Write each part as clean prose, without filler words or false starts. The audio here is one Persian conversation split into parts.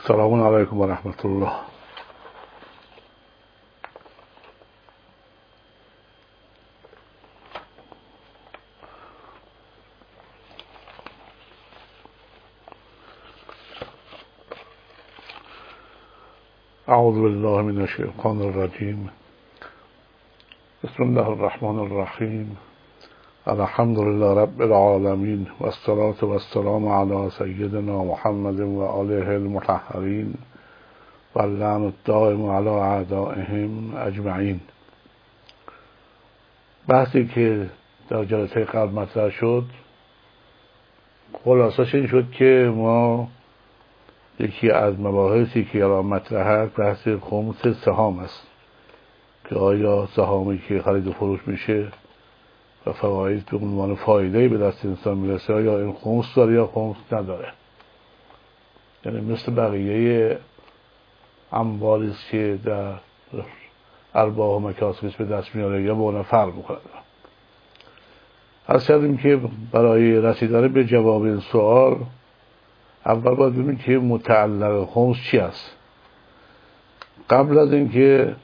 السلام علیکم و رحمت الله. اعوذ بالله من الشیطان الرجیم. بسم الله الرحمن الرحیم. الحمد لله رب العالمین و الصلاة و السلام علی سیدنا محمد و آله المطهرین و اللعن الدائم علی اعدائهم اجمعین. بحثی که در جلسه قبل مطرح شد خلاصش این شد که ما یکی از مباحثی که الان مطرح است بحث خمس سهام است که آیا سهامی که خرید و فروش میشه و فواید به عنوان فایده به دست انسان میرسه آیا این خمس داره یا خمس نداره. یعنی مثل بقیه اموالی است که در ارباح و مکاسبش به دست میاره یا به اون فرق میکنه. عرض کردیم که برای رسیدن به جواب این سوال اول باید ببینیم که متعلق خمس چی است. قبل از اینکه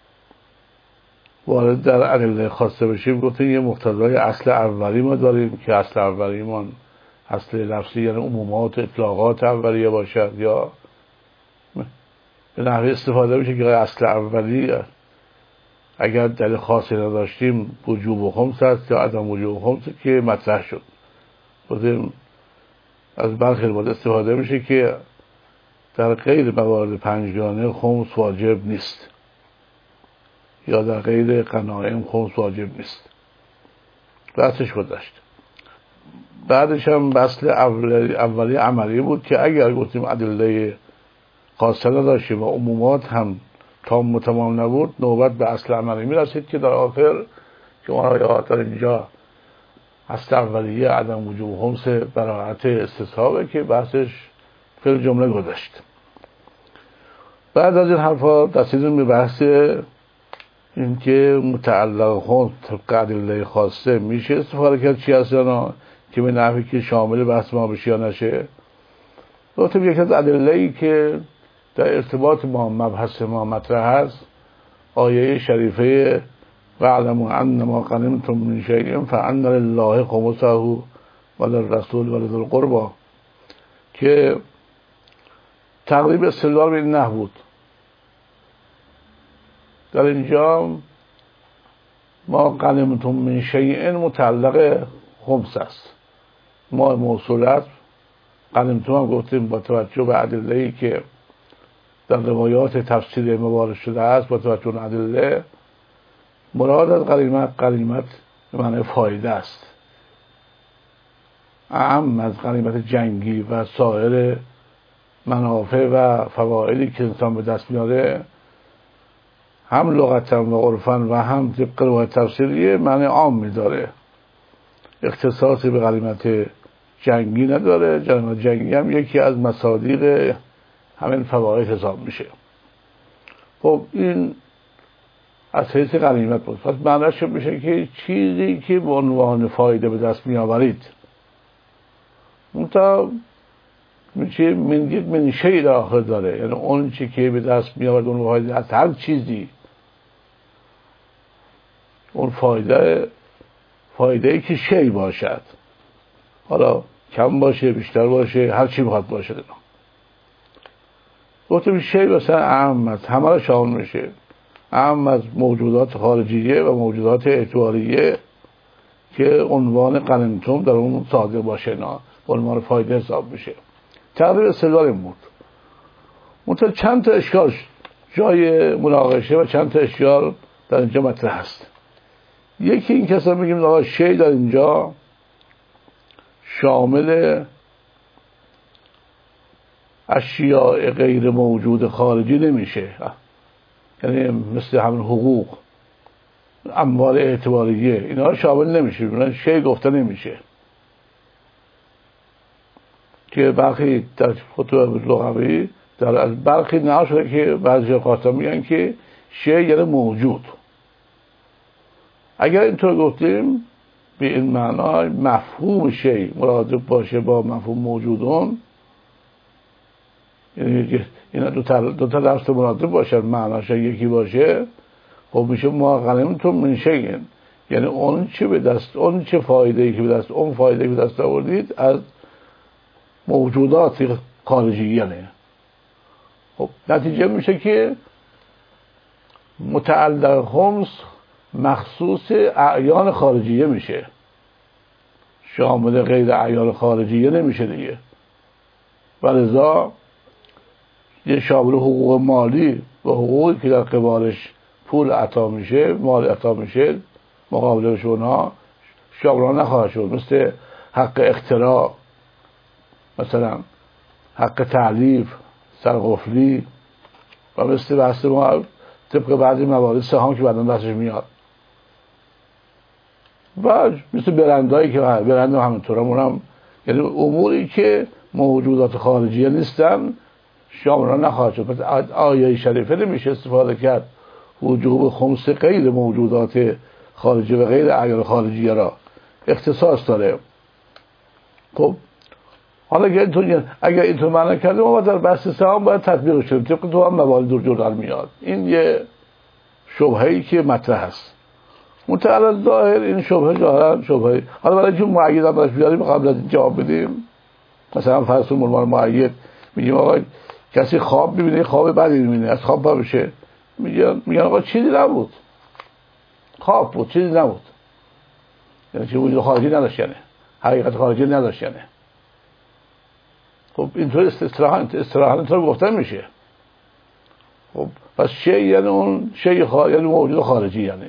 وارد در ادله خاصه بشیم گفتیم یه مقتضای اصل اولی ما داریم که اصل اولیمان اصل لفظی یعنی عمومات اطلاقات اولیه باشد یا به نحوه استفاده میشه که اصل اولی اگر دلیل خاصی نداشتیم وجوب خمس است یا عدم وجوب خمس که مطرح شد. گفتیم از برخی موارد استفاده میشه که در غیر موارد پنجگانه خمس واجب نیست یا در غیر غنایم خمس واجب نیست. بحثش گذشت. بعدش هم بحث اولی عملی بود که اگر گفتیم ادله خاصه نداشتیم و عمومات هم تمام نبود نوبت به اصل عملی میرسید که در آخر که ما در اینجا اصل اولیه عدم وجوب خمس براعت استصحابه که بحثش فی الجمله گذشت. بعد از این حرفا رسیدیم به بحث اینکه متعلق خمس طبق ادله خاصه میشه استفاده کرد چی هست یا نه که به نحوی که شامل بحث ما بشه یا نشه. گفتیم یکی از ادله‌ای که در ارتباط با مبحث ما مطرح هست آیه شریفه واعلموا انما غنمتم من شیء فان لله خمسه وللرسول ولذی القربى که تقریب استدلال به این نحو بود. در اینجا ما غنمتم من شیء متعلق خمس است. ما موصولات غنمتم هم گفتیم با توجه به ادله‌ای که در روایات تفسیر موارد شده است با توجه به ادله مراد از غنیمت به معنی فایده است. اعم از غنیمت جنگی و سایر منافع و فوایدی که انسان به دست میاره هم لغتا و عرفا و هم طبق روایت تفسیریه معنی عام میداره. اختصاصی به غنیمت جنگی نداره. غنیمت جنگی هم یکی از مصادیق همین فواید حساب میشه. خب این از حیث غنیمت بود. پس معنیش میشه که چیزی که به عنوان فایده به دست میآورید منتها میشه من شیء داخل داره، یعنی اون چی که به دست میآورد اون فایده از هر چیزی اون فایده که شیء باشد، حالا کم باشه بیشتر باشه هر چی بخواد باشه. گفتم شیء مثلا اعم از همه را شامل میشه، اعم از موجودات خارجیه و موجودات اعتباریه که عنوان غنیمتم در اون صادق باشه نه عنوان فایده حساب میشه. تقریبا استدلال این بود. منتها چند تا اشکال جای مناقشه و چند تا اشکال در اینجا مطرح هست. یکی این که اصلا میگیم آقا شیء در اینجا شامل اشیاء غیر موجود خارجی نمیشه، یعنی مثل همین حقوق اموال اعتباریه اینا شامل نمیشه، بنابراین شیء گفته نمیشه که برخی در خطوط لغوی در از برخی نقل شده که بعضی اوقات میگن که شیء یعنی موجود. اگر اینطور گفتیم به این معنای مفهوم شیء مرادف باشه با مفهوم موجودون یعنی اینا دو تا لفظ مرادف باشن معناش یکی باشه، خب میشه ما غنیمتون من شیء، یعنی اون چه به دست، اون چه فایده‌ای که به دست، اون فایده‌ای که به دست آوردید از موجودات خارجیه. خب نتیجه میشه که متعلق خمس مخصوص اعیان خارجیه میشه، شامل غیر اعیان خارجیه نمیشه دیگه. و لذا یه شامل حقوق مالی و حقوقی که در قبالش پول عطا میشه، مال عطا میشه مقابلش اونها شامل نخواهد شد، مثل حق اختراع، مثلا حق تعلیف، سرقفلی، و مثل بحث ما طبق بعضی موارد سهام که بعداً دستش میاد، و مثل برندهایی که برند همینطور هم، یعنی اموری که موجودات خارجیه نیستن شامل نخواهد شد. پس آیه شریفه نمیشه استفاده کرد وجوب خمس غیر موجودات خارجی و غیر اعیان خارجیه را اختصاص داره. خب حالا اگر اینطور معنی کردیم ما در بحث سهام باید تطبیقش کنیم طبق تو هم موارد دور جور میاد. این یه شبهه‌ای که مطرح است. متعلق ظاهر این شبهه ظاهرا شبهه، حالا برای اینکه مؤید هم براش بیاریم قبل از جواب بدیم، مثلا فرض کنیم عنوان مؤید میگیم آقا کسی خواب ببینه خواب بدی ببینه از خواب پا بشه، میگن آقا چیزی نبود، خواب بود چیزی نبود، یعنی چه وجود خارجی نداشت، یعنی حقیقت خارجی نداشت. یعنی خب اینطور اصطلاحاً اینطور گفته میشه. خب پس شیء یعنی اون شیء یعنی موجود خارجی. یعنی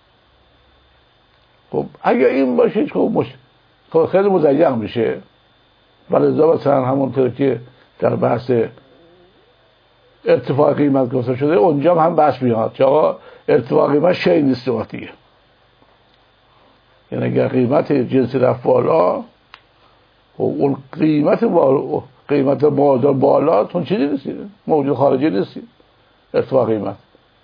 خب اگر این باشه خب خیلی مضیق میشه. ولذا مثلا همونطور که در بحث ارتفاع قیمت گفته شده اونجا هم بحث میاد که آقا ارتفاع قیمت شیء نیست وقتیه، یعنی اگر قیمت جنسی رفت بالا و اون قیمت بازار بالا اون چیزی نیست، موجود خارجی نیست. ارتفاع قیمت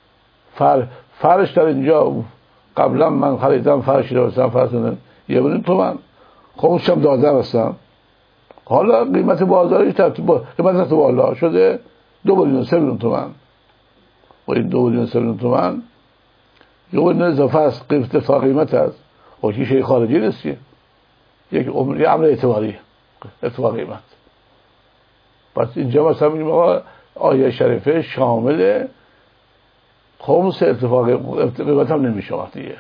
فرش در اینجا قبلا من خریدم فرشی رو مثلا فرض کنید 1,000,000 تومان، خودشم دادم هستم، حالا قیمت بازارش قیمت بالا شده 2,000,000 تومان، و این 2,000,000 تومان یه اضافه است قیمت است، و که شیء خارجی نیست، یک امر اعتباری ارتفاع قیمت. پس اینجا مثلا میگیم آقا آیه شریفه شامل خمس ارتفاع قیمت هم نمیشه وقتیه.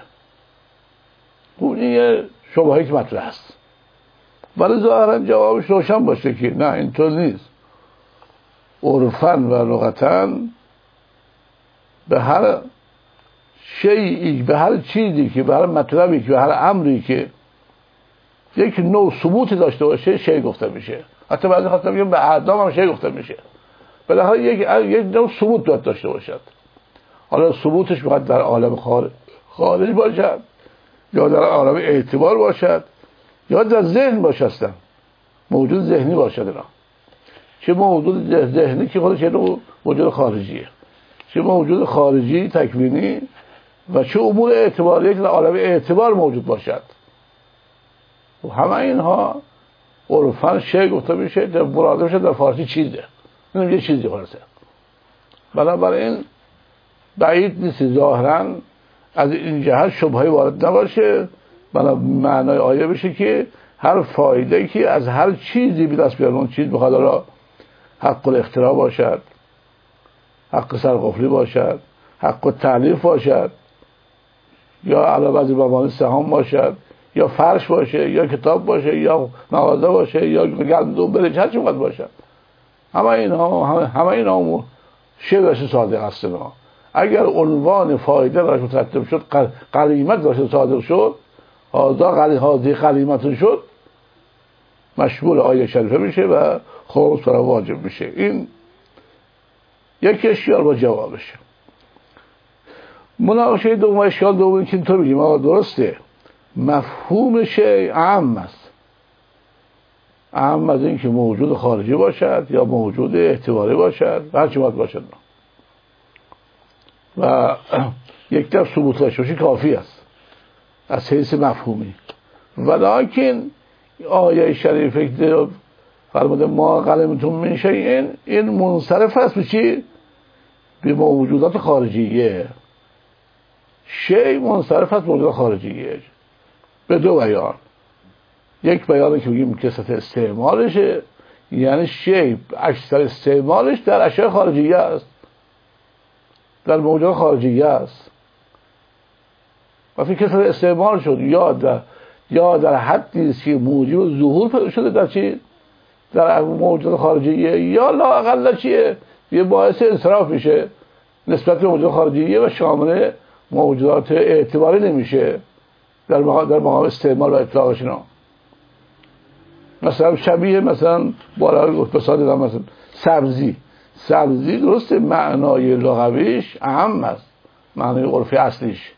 اون یه شبهه‌ای که مطرح است، ولی ظاهرا جوابش روشن باشه که نه اینطور نیست. عرفاً و لغتاً به هر شیئی، به هر چیزی که، به هر مطلبی که، به هر امری که یک نوع ثبوتی داشته باشه شیء گفته میشه. حتی بعضی خاطر میگن به اعدام هم شیء گفته میشه. بالاخره یک نوع ثبوت باید داشته باشد. حالا ثبوتش باید در عالم خارج باشد، یا در عالم اعتبار باشد، یا در ذهن باشد، موجود ذهنی باشد. اینا چه موجود ذهنی که خودش یه موجود خارجیه، چه موجود خارجی تکوینی، و چه امور اعتباری که در عالم اعتبار موجود باشد. و همه اینها عرفاً شیء گفته میشه، در مرادفش در فارسی چیزه، این یه چیزی خلاصه. بنابراین بعید نیست ظاهراً از این جهت شبهه‌ای وارد نباشه، بنا معنای آیه بشه که هر فایده‌ای که از هر چیزی به دست بیارن، اون چیز بخواد را حق الاختراع باشد، حق سرقفلی باشد، حق تعلیف باشد، یا علاوه بر مبانی سهام باشد، یا فرش باشه، یا کتاب باشه، یا مغازه باشه، یا گندم برنج، هر چی بخواد باشه، همه اینا شیء صادق است. اگر عنوان فایده براش مترتب شد، غنیمت براش صادق شد، هذه غنیمت شد، مشمول آیه شریفه میشه و خمس برای واجب میشه. این یک اشکال با جوابشه. مناقشه دوم اشکال دوم که اینطور میگیم آقا درسته، مفهوم شیء عام است، عام از این که موجود خارجی باشد یا موجود اعتباری باشد، هر چی باید باشد، و یک طرف ثبوت داشته کافی است از حیث مفهومی. ولکن آیه شریفه فرموده ما غنمتم من شیء، این منصرف است به چی؟ به موجودات خارجیه. شیء منصرف است به موجودات خارجیه به دو بیان. یک بیانی که بگیم کثرت استعمالشه، یعنی شیء اکثر استعمالش در اشیاء خارجیه است، در موجودات خارجیه است. وقتی کثرت استعمال شد یا در حدی است که موجب ظهور پیدا شده در چی؟ در موجودات خارجیه، یا لااقل چیه؟ یه باعث انصراف میشه نسبت به موجودات خارجیه و شامل موجودات اعتباری نمیشه در مقام استعمال و اطلاقشون. مثلا شبیه مثلا بالا مثال دادم، مثلا سبزی درسته معنای لغویش اهم است، معنای عرفی اصلیش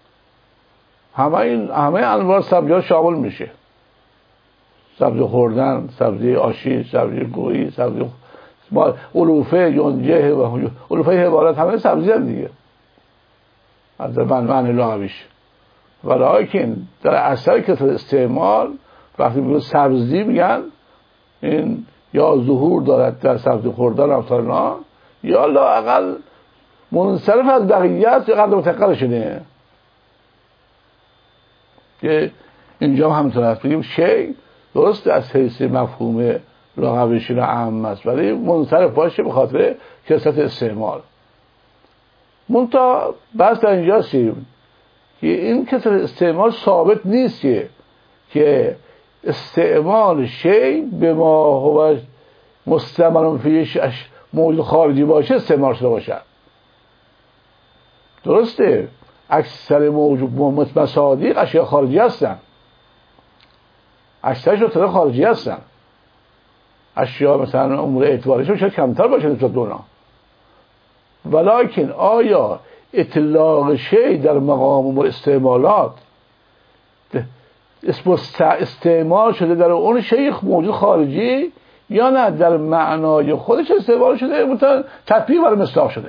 همه انواع سبزی‌ها شامل میشه. سبزی خوردن، سبزی آشی، سبزی گویی، سبزی علوفه، یونجه و علوفه حبالت همه سبزی هم دیگه از معنی لغویش. ولیکن در اثر کثرت استعمال وقتی میگن سبزی میگن این یا ظهور دارد در سبزی خوردن امثالنا، یا لااقل منصرف از بقیه است یا قدر متقل شده. که اینجا همینطور هست، بگیم شیء درست از حیث مفهوم لغویش را اهم است ولی منصرف باشه به خاطر کثرت استعمال. منتها بحث در اینجاست که این کثرت استعمال ثابت نیست که استعمال شیء به ما هو مستعمل فیش موجود خارجی باشه استعمال شده باشد. درسته اکثر موجود مصادیق اشیاء خارجی هستن، اکثرشون اشیاء خارجی هستن. اشیاء مثلا امور اعتباریشون شاید کمتر باشه نسبت به اونا، ولیکن آیا اطلاق شیء در مقام امور استعمالات استعمال شده در اون شیء موجود خارجی یا نه در معنای خودش استعمال شده مثلا تطبیق برای مصداق شده،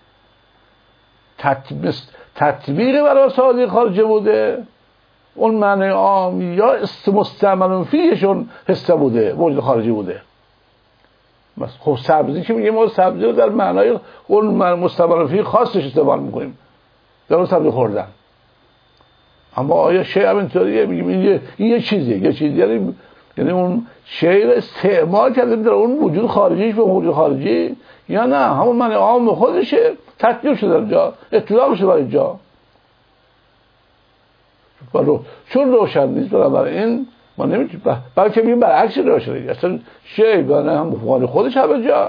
تطبیق برای صادق خارجی بوده اون معنی عام، یا مستعمل فیهشون حصه بوده موجود خارجی بوده. خب سبزی که میگیم ما سبزی رو در معنای اون مستعمل فیه خاصش استعمال میکنیم در اون سبزی خوردن. اما آیا شیء هم اینطوریه؟ میگیم این یه چیزیه یعنی اون شیء رو استعمال کردیم در اون وجود خارجیش به موجود خارجی، یا نه همون معنی عام خودشه تطبیق شده در جا، اطلاق شده برای جا. چون روشن نیست بنابراین ما نمیتونیم، بلکه میگیم برعکس روشنه. اصلا شیء بنابراین هم مفهوم خودش همه جا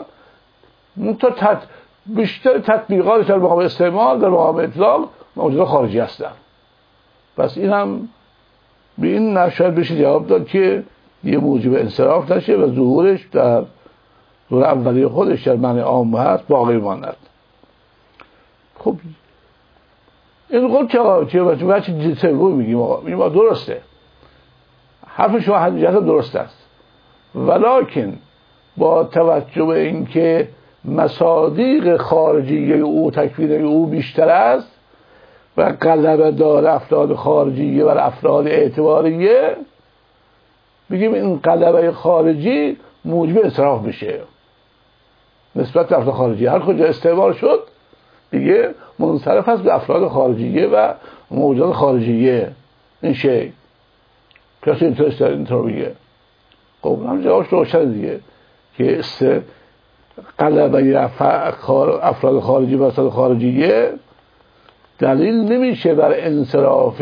بیشتر تطبیقاتش در مقام استعمال در مقام اطلاق موجود خارجی هستن. پس این هم به این نشاید بشه جواب داد که یه موجب انصراف نشه و ظهورش در دور اولی خودش در معنی عام هست باقی ماند. خب این قول چه بچه سوم میگیم آقا درسته، حرف شما حقیقت درست است، ولیکن با توجه به اینکه مصادیق خارجیه او تکوینه او بیشتر است و غلبه داره افراد خارجیه و افراد اعتباریه، بگیم این غلبه خارجی موجب انصراف بشه نسبت به افراد خارجی. هر کجا استعمال شد دیگه منصرف هست به افراد خارجیه و موجودات خارجیه. این شیء کسی اینطور بگه خب هم جوابش روشن دیگه که غلبه افراد خارجی و افراد خارجیه دلیل نمیشه بر انصراف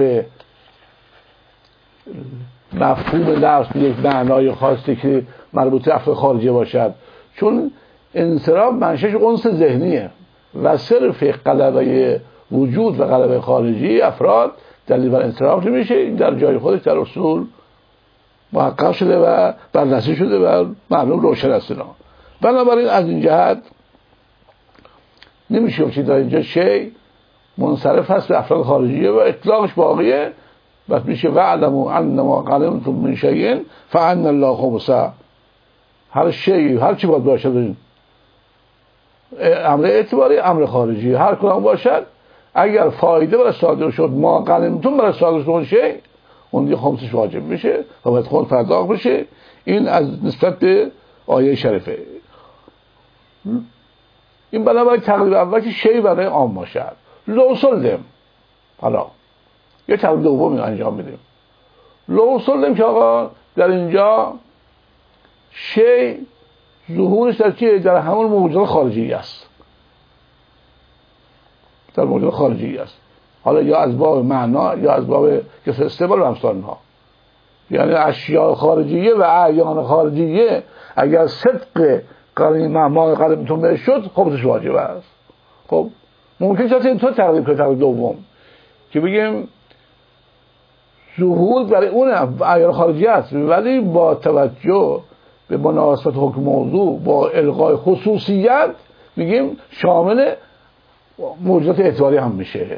مفهوم لفظ به یک معنای خاصی که مربوط به افراد خارجی باشد، چون انصراف منشأش انس ذهنیه و صرف غلبه وجود و غلبه خارجی افراد دلیل بر انصراف نمیشه. این در جای خودش در اصول محقق شده و بررسی شده و معلوم روشن است. بنابراین از این جهت نمیشه که در اینجا شیء منصرف هست به افراد خارجیه و اطلاقش باقیه. بس میشه وعلموا انما غنمتم من شیء فان الله خمسه. هر شیء هر چی باید باشد، امر اعتباری امر خارجی هر کدام باشد، اگر فایده برای صادر شد ما غنمتم برای صادر شد شیء، اون دیگه خمسش واجب میشه و باید خود پرداخت بشه. این از نسبت به آیه شریفه. این بنابراین تقریب اول که شی برای عام باشد. لو سلم، حالا یه تقریب دومی انجام میدیم. لو سلم که آقا در اینجا شی ظهورش در چیه؟ در همون موجودات خارجی است، در موجودات خارجی است، حالا یا از باب معنا یا از باب کسر استعمال و امثال اینها. یعنی اشیاء خارجیه و اعیان خارجیه اگر صدق ما قلمتون بهش شد خبزش واجب است. خب ممکن شد اینطور تقریب کنه. تقریب دوم که بگیم ظهور برای اون اعیان خارجی است، ولی با توجه به مناسبت حکم موضوع با الغای خصوصیت میگیم شامل موجودات اعتباری هم میشه.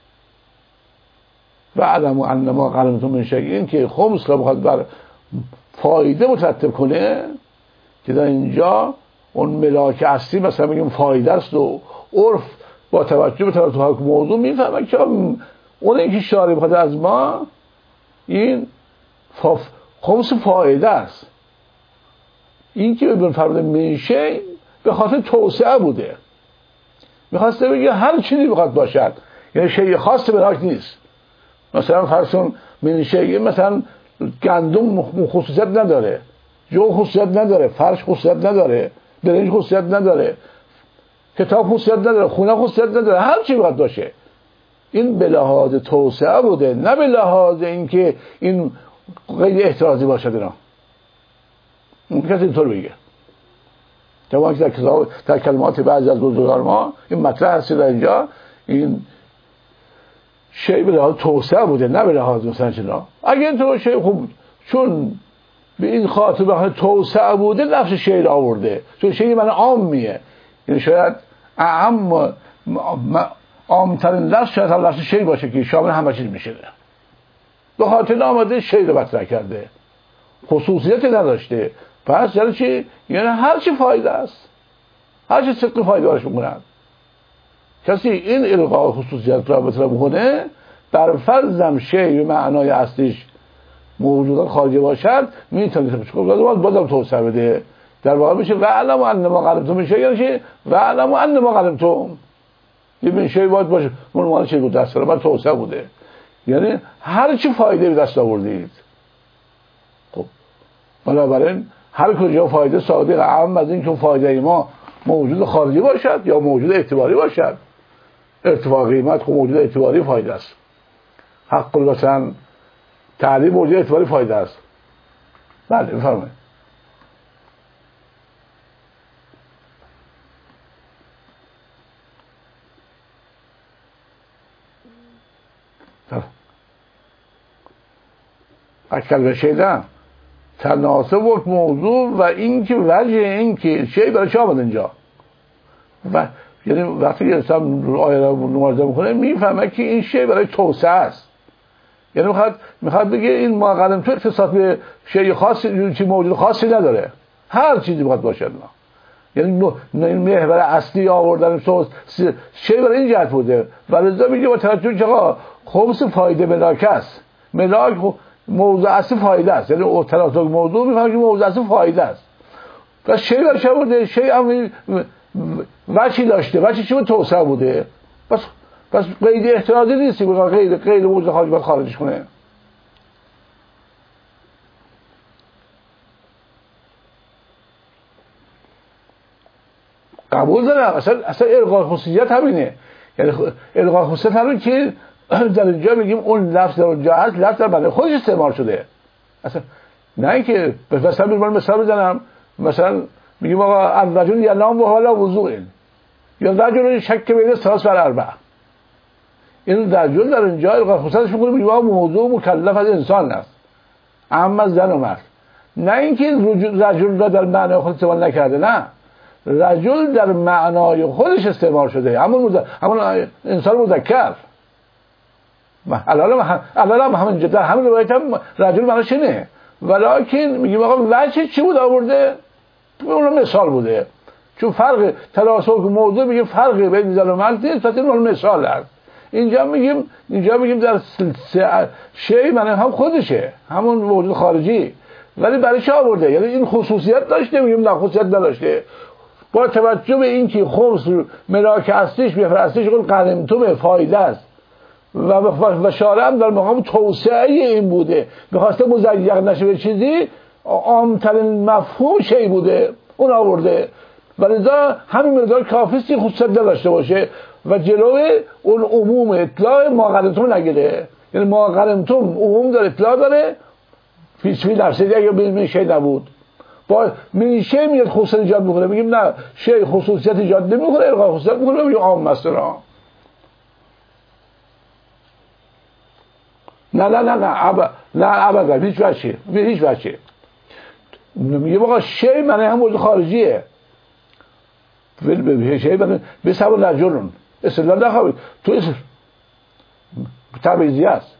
و علموا انما غنمتم من شیء، این که خمس را بخواد بر فایده مترتب کنه که در اینجا اون ملاک اصلی مثلا میگیم فایده است و عرف با توجه به حکم موضوع میفهمه که اون اینکه شارع بخواد از ما این خمس فایده است. این که بفرموده میشه به خاطر توسعه بوده، میخواسته بگه هر چیزی بخواد باشد، یعنی شیء خاص ملاک نیست. مثلا فرضون میشه مثلا گندم خصوصیت نداره، جو خصوصیت نداره، فرش خصوصیت نداره، برنج خصوصیت نداره، کتاب خصوصیت نداره، خونه خصوصیت نداره، هر چی باید باشه. این به لحاظ توسعه بوده، نه به لحاظ اینکه این غیر احترازی باشد. اینا ممکن است اینطور بگه. طبعا که در کلمات بعضی از بزرگان ما این مطرح هست در اینجا این شیء به لحاظ توسعه بوده، نه به لحاظ مثلا چنا. اگه اینطور شیء خوب چون به این خاطر به توسعه بوده لفظ شیء را آورده، چون شیء من عامیه، یعنی شاید عامترین لفظ شاید هم لفظ شیء باشه که شامل همه چیز میشه. به خاطر آمده شیء رو مطرح کرده، خصوصیتی نداشته. پس یعنی چی؟ یعنی هر چی فایده است، هر چی صدق فایده دارش میکنند. کسی این الغای خصوصیت را بطرح بکنه در فرضم شیء به معنای اصلیش موجودات خارجی باشد میتونه بازم توسعه بده. در واقع میشه و علموا انما غنمتم من شیء، یعنی چی؟ و علموا انما غنمتم یه من شیء باید باشه منوال چیز بود دست را بر توسعه بوده، یعنی هر چی فایده به دست آوردید. خب بنابراین هر کجا فایده صادق اهم از این که فایده ما موجود خارجی باشد یا موجود اعتباری باشد. ارتفاع قیمت خب موجود اعتباری فایده است. حق مثلا تعلیم موجود اعتباری فایده است. بله بفرمایید. اکل و شیدن تناسب و موضوع و این که وجه این که شیء برای چه آمد اینجا و یعنی وقتی که انسان آیه را ملاحظه میکنه میفهمه که این شیء برای توسعه است. یعنی میخواد بگه این ما قدم تو اختصاص به شیء خاصی چی موجود خاصی نداره، هر چیزی باید باشه. یعنی این محور اصلی آوردن شیء برای این جهت بوده و لذا میگه با توجه که آقا خمس فایده ملاک است. ملاک موضوع اصلی فایده است، یعنی تناسب موضوع میفهمه که موضوع اصلی فایده است. پس شیء برش آورده، شیء هم وچی داشته، وچی چی بود؟ توسعه بوده. پس قید احترازی نیستی بگه قید موجود خارج باید خارجش کنه. قبول دارم. اصلا الغای خصوصیت همینه، یعنی الغای خصوصیت همین که در اینجا میگیم اون لفظ در اونجا هست، لفظ در بنده خودش استعمال شده. اصلا نه اینکه مثلا بزنم مثلا میگیم آقا الرجل ینام و حالا وضوء، یا رجل شک بین ثلاث و اربع. این رجل در اینجا الغای خصوصیتش میگه میگه موضوع مکلف از انسان است، اما زن و مرد. نه اینکه رجل را در معنای خود استعمال نکرده، نه، رجل در معنای خودش استعمال شده، همون انسان مذکر. الان همین جدا همین روایت هم رجل معناش اینه، ولیکن میگیم آقا وجه چی بود آورده؟ اون مثال بوده، چون فرق تناسب موضوع میگه فرقی بین زن و مرد نیست، پس این مثال است. اینجا میگیم در شیء معنی هم خودشه، همون موجود خارجی، ولی برای چه آورده؟ یعنی این خصوصیت داشته؟ میگیم نه خصوصیت نداشته. با توجه به اینکه خمس ملاک اصلیش بفرستش قول غنیمتم فایده است و شارع هم در مقام توسعه این بوده، میخواسته مزیق نشه به چیزی، عامترین مفهوم شی بوده اون آورده، ولذا همین مقدار کافی است خصوصیت نداشته باشه و جلوی اون عموم اطلاع ما غنیمتم نگیره. یعنی ما غنیمتم عموم داره، اطلاع داره، فیسفی نفسه اگه به شی نبود با میشه میاد خصوصیت ایجاد میکنه. میگیم نه شی خصوصیت ایجاد نمیکنه، الغای خصوصیت میکنه، میگیم عام مثلا. نه ابدا هیچ وجهی میگه بابا شی معنی هم موجود خارجیه. شی معنی بسبب رجلون اصطلاح نخوابید تو تبعیضی است.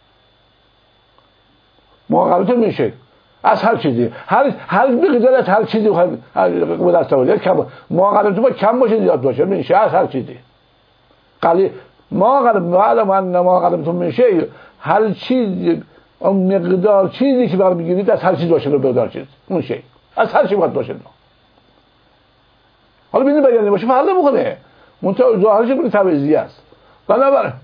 مقابلتون میشه از هر چیزی، هر بقدر از هر چیزی به دست آورد. کم مقابلتون با کم باشه زیاد باشه میشه از هر چیزی. قلی مقابلتون میشه هر چیز اون مقدار چیزی که برام میگیرید از هر چیز باشه رو مقدار چیز اون شی از هر چی باید باشه. حالا ببینید بیان باشه فرق نمیکنه، منتها ظاهرش بود تبعیضی است. بنابراین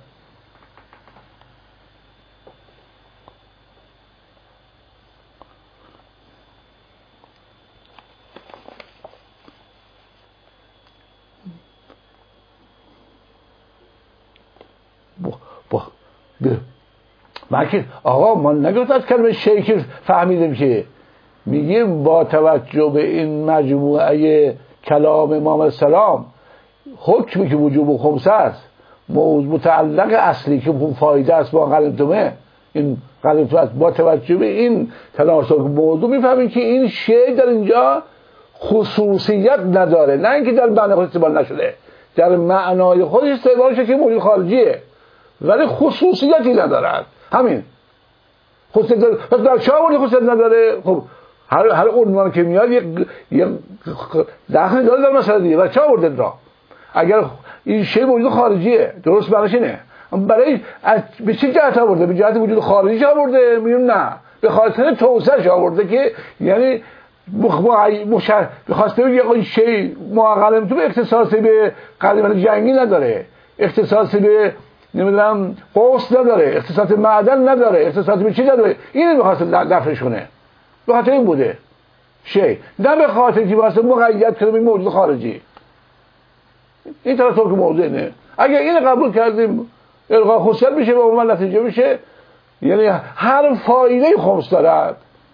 آقا ما نگفت از کلمه شیخ فهمیدیم که میگیم با توجه به این مجموعه کلام امام السلام حکمی که وجوب خمس است متعلق اصلی که فایده است با غنیمتمه، این غنیمتم است. با توجه به این تناسب موضوع میفهمیم که این شی در اینجا خصوصیت نداره، نه اینکه در معنی خودش استعمال نشده، در معنای خودش استعمال شده که موجود خارجیه ولی خصوصیتی ندارد. همین خصوصیت داره. پس در چه آوردی خصوصیت نداره؟ خب هر عنوان که میاد یک داخل داره در مسئله دیگه. و چه آورده را؟ اگر این شی موجود خارجیه درست معنیش اینه، برای به چه جهت آورده؟ به جهت وجود خارجی آورده؟ میگم نه، به خاطر توسعه‌اش آورده که یعنی بخواسته بگه این شی معقلم تو اختصاصی به قدیمت جنگی نداره، اختصاصی به نمیدونم قوس نداره، اختصاص معدن نداره، اختصاص به چی نداره، اینو می‌خواسته دفعش کنه. به خاطر این بوده شی، نه به خاطر که واسه مقید کنه به موجود خارجی. این طرف تو که موضوع اینه. اگر اینو قبول کردیم الغا خصوصیت میشه و عموما نتیجه میشه، یعنی هر فایده خمس دارد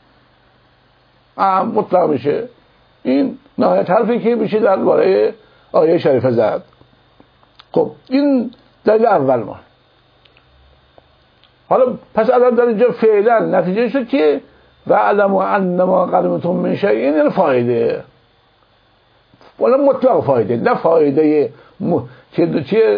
مطلق میشه. این نهایت حرفی که میشه درباره آیه شریفه زد. خب این دلیل اول ما. حالا پس الان در اینجا فعلا نتیجه شد که و علم انما غنیمتم من شیء، این فایده ولی مطلق فایده، نه فایده که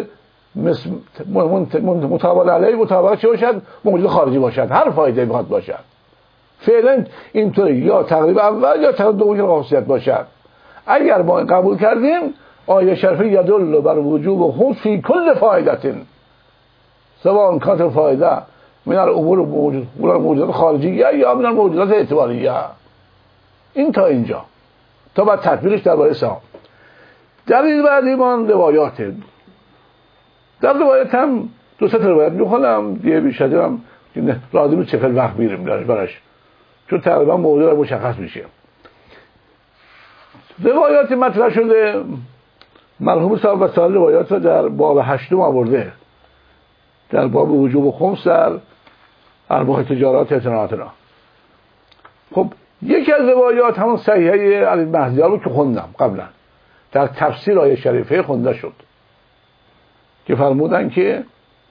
مطابق علیه مطابق چه باشد؟ موجود خارجی باشد، هر فایده بخواد باشد. فعلا اینطوری یا تقریبا اول یا تقریبا دوم خاصیت باشد. اگر ما قبول کردیم آیه شریفه یدل بر وجوب خمس فی کل فایده سواء کانت فایده من الامور موجودات خارجیه یا من الموجودات اعتباریه. این تا اینجا، تا بعد تطبیقش درباره سام. دلیل بعدی من روایات. در روایت هم دو سه روایت میخونم دیگه بیشتر هم لازم چقدر وقت میریم براش، چون تقریبا موضوع مشخص میشه. روایات مطرح شده مرحوم صاحب وسائل روایات رو در باب 8 آورده، در باب وجوب خمس در ارباح تجارات اعتناعاتنا. خب یکی از روایات همون صحیحه علی مهدیار رو که خوندم قبلا در تفسیر آیه شریفه خونده شد که فرمودن که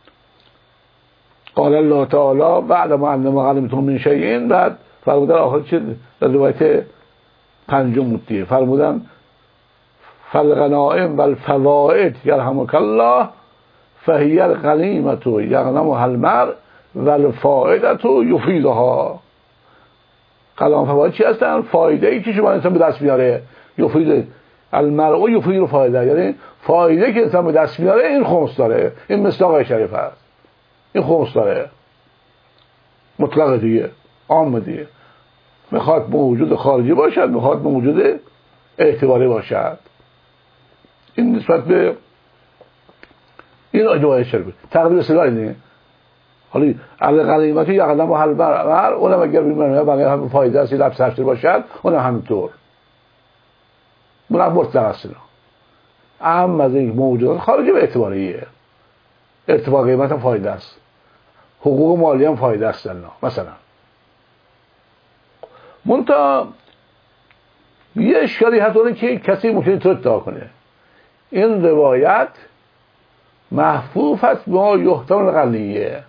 قال الله تعالی بعد ما انما غنیمتم من شیء، بعد فرمودن آخر چه در روایت پنجم مدیه فرمودن فالغنائم والفوائد یرحمک الله فهی الغنیمة یغنمها المرء والفائدة یفیدها. غنائم فوائد چی هستن؟ فایده ای که شما انسان به دست میاره، یفید المرء یفید فایده، یعنی فایده که انسان به دست میاره این خمس داره. این مصداق شریف است، این خمس داره، مطلق دیگه، عام دیگه. میخواد موجود خارجی باشد، میخواد موجود اعتباری باشد. این نسبت به این روایت شریف تقریبا سلاح اینه. حالا علی غنیمت یقدم و حل بر اونم اگر بیمونه بقیه هم فایده است لب سرشتر باشد اونم همینطور اونم مطلق است. اهم از این موجودات خارجی به اعتباریه. ارتفاع قیمت هم فایده است، حقوق مالی هم فایده است. مثلا منتها یه اشکالی هست اونه که کسی ممکنه تو ادعا کنه این روایت محفوظ است با یحتمل غلیه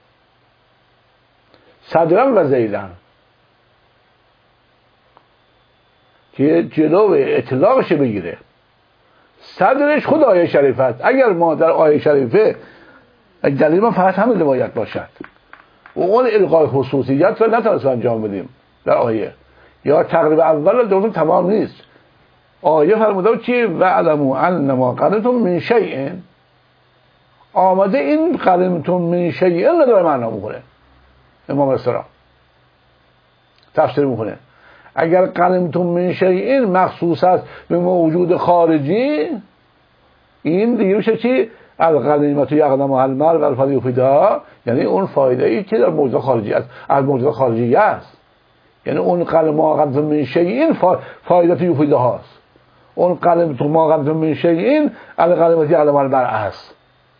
صدرا و زیدن که جلو اطلاقش بگیره. صدرش خود آیه شریف است. اگر ما در آیه شریفه دلیل ما فقط همین روایت باشد و اون القای خصوصیت را نتونست انجام بدیم در آیه یا تقریب اول درست تمام نیست. آیه فرموده چی؟ وعلموا انما غنمتم من شیء. آمده این غنمتم من شیء نداره معنا میکنه. امام رسول تفسیر میکنه اگر غنمتم من شیء مخصوص است به موجود خارجی، این دیگه میشه چی؟ الغنیمت یقدم و المال و الفضل فیدا، یعنی اون فایده ای که در موجود خارجی است از موجود خارجی است. یعنی اون غنیمت من شیء فایده یفیده هاست. اون غنیمت من شیء الغنیمت یقدم المال است.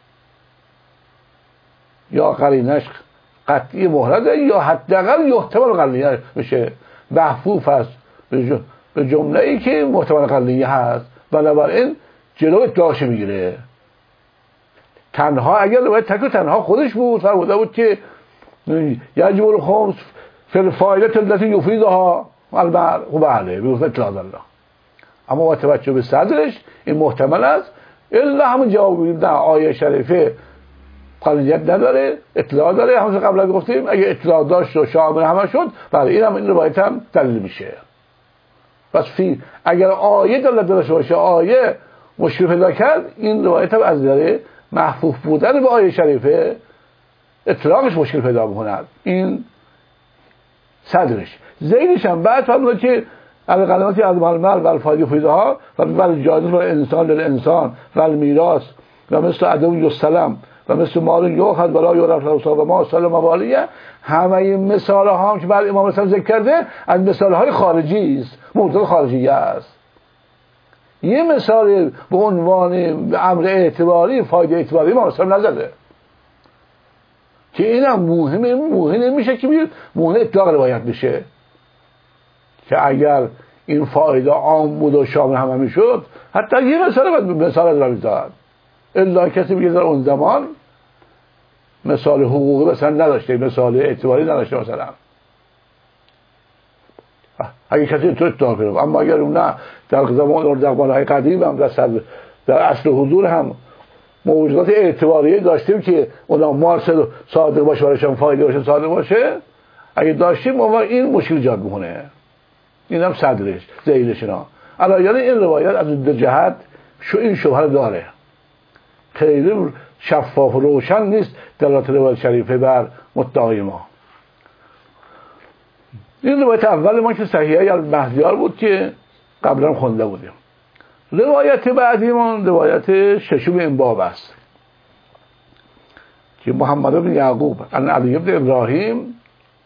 یا قرینش قطعی مهرده یا حداقل یحتمل غلیه بشه محفوظ است به جمله ای که محتمل غلیه هست، بنابراین جلو اطلاقش میگیره. تنها اگر باید تک تنها خودش بود فرموده بود که یجب الخمس فی الفایده التي یفیدها البر و بله به اطلاع الله. اما با توجه به صدرش این محتمل است الا همون جواب میدن آیه شریفه قابلیت نداره، اطلاع داره. همون قبلا گفتیم اگه اطلاع داشت و شامل همه شد برای این هم این روایت هم دلیل میشه. پس اگر آیه دلالت داشته باشه آیه مشکل پیدا کرد، این روایت هم از نظر محفوظ بودن به آیه شریفه اطلاقش مشکل پیدا میکند. این صدرش. زیدش هم بعد فرمود که الغنیمت از المال و الفایده فیدها و بالجادل و انسان للانسان و المیراث و مثل عدو السلام و مثل مال یوخد ولا یعرف له و ما سلم موالیه. همه این مثال ها هم که بعد امام رسول ذکر کرده از مثال های خارجی است، موضوع خارجی است. یه مثال به عنوان امر اعتباری فایده اعتباری امام رسول نزده که اینم مهمه میشه که مهمه اطلاق روایت بشه که اگر این فایده عام بود و شامل همه میشد حتی یه مثال از راه داد. الا کسی میگه در اون زمان مثال حقوقی مثلا نداشته، مثال اعتباری نداشته مثلا، اگه کسی تو ادعا کنه. اما اگر اون نه در زمانهای قدیم هم در اصل حضور هم موجودات اعتباری داشتیم که اونا مال صادق باشه برایشان فایده باشه صادق باشه، اگه داشتیم اما این مشکل ایجاد میکنه. این هم صدرش ذیلشنا علایان این روایت از دو جهت این شبهه داره، خیلی شفاف و روشن نیست دلالت روایت شریفه بر مدعای ما. این روایت اول ما که صحیحه المهدیار بود که قبلا خونده بودیم. روایت بعدی ما روایت ششم این باب است که محمد بن یعقوب عن علی بن ابراهیم